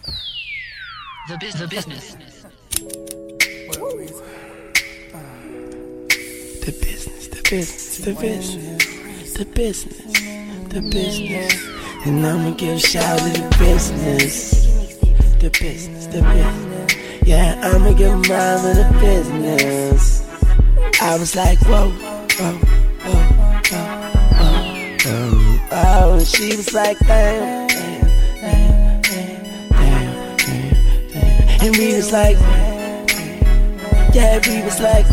The business. The business. And I'ma give a shout to the business. The business. Yeah, I'ma give mama the business. I was like, whoa. Oh, and she was like, damn. And we was like, yeah, we was like,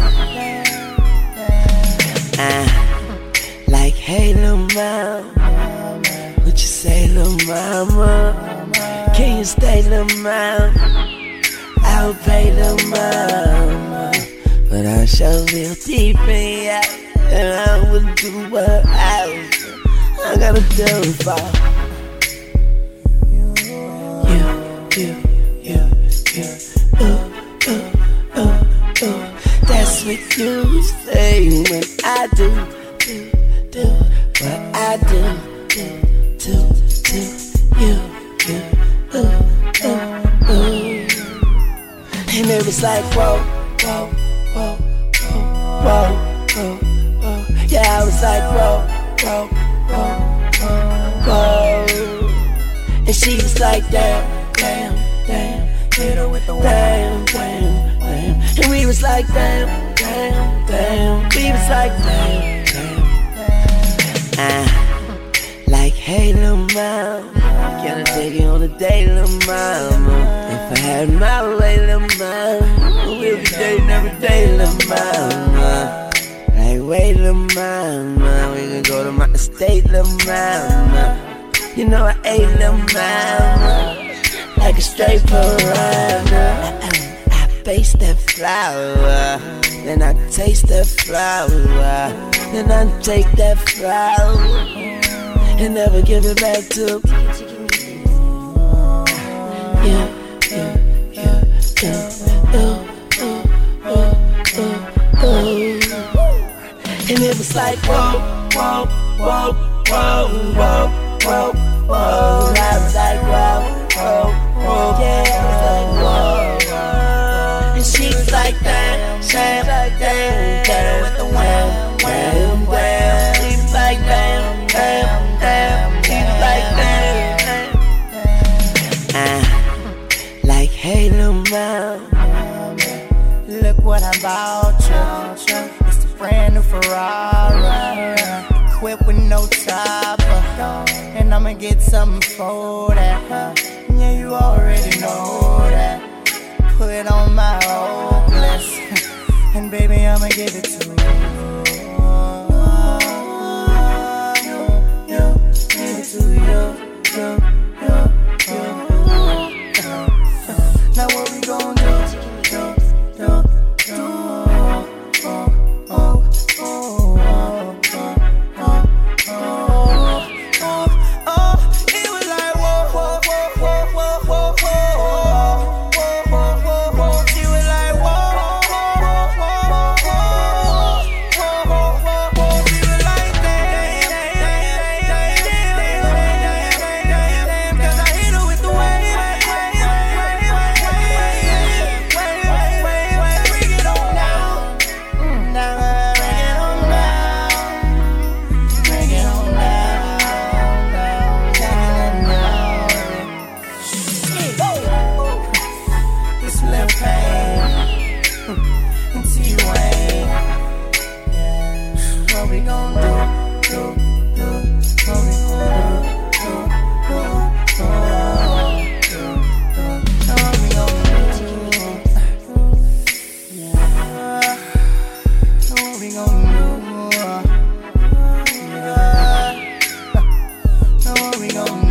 like, hey, little mama, what you say, little mama? Can you stay, little mama? I'll pay, little mama, but I sure feel deep in ya, and I would do what I gotta do for you. That's what you say when I do what I do to you. And it was like, whoa. Yeah, I was like, whoa. And she was like, damn. Hit her with the damn. And we was like, damn. We was like, damn. Like, hey, little mama, can I take you on a date, little mama? If I had my way, little mama, we'll be dating every day, little mama. Like, wait, little mama, we can go to my estate, little mama. You know I ate, little mama, like a straight piranha. I taste that flower, then I taste that flower, then I take that flower and never give it back to you. And it was like, whoa. I was like, whoa. Yeah, I was like, whoa. And she was like, damn. With the wham. He was like, damn. He was like, damn. Like, hey, little mama, look what I bought you. It's the brand new Ferrari, equipped with no top, and I'ma get something for that. Yeah, you already know that. Put it on my old list, and baby, I'ma give it to you. Give it to you. Now what we gon' do? We gon'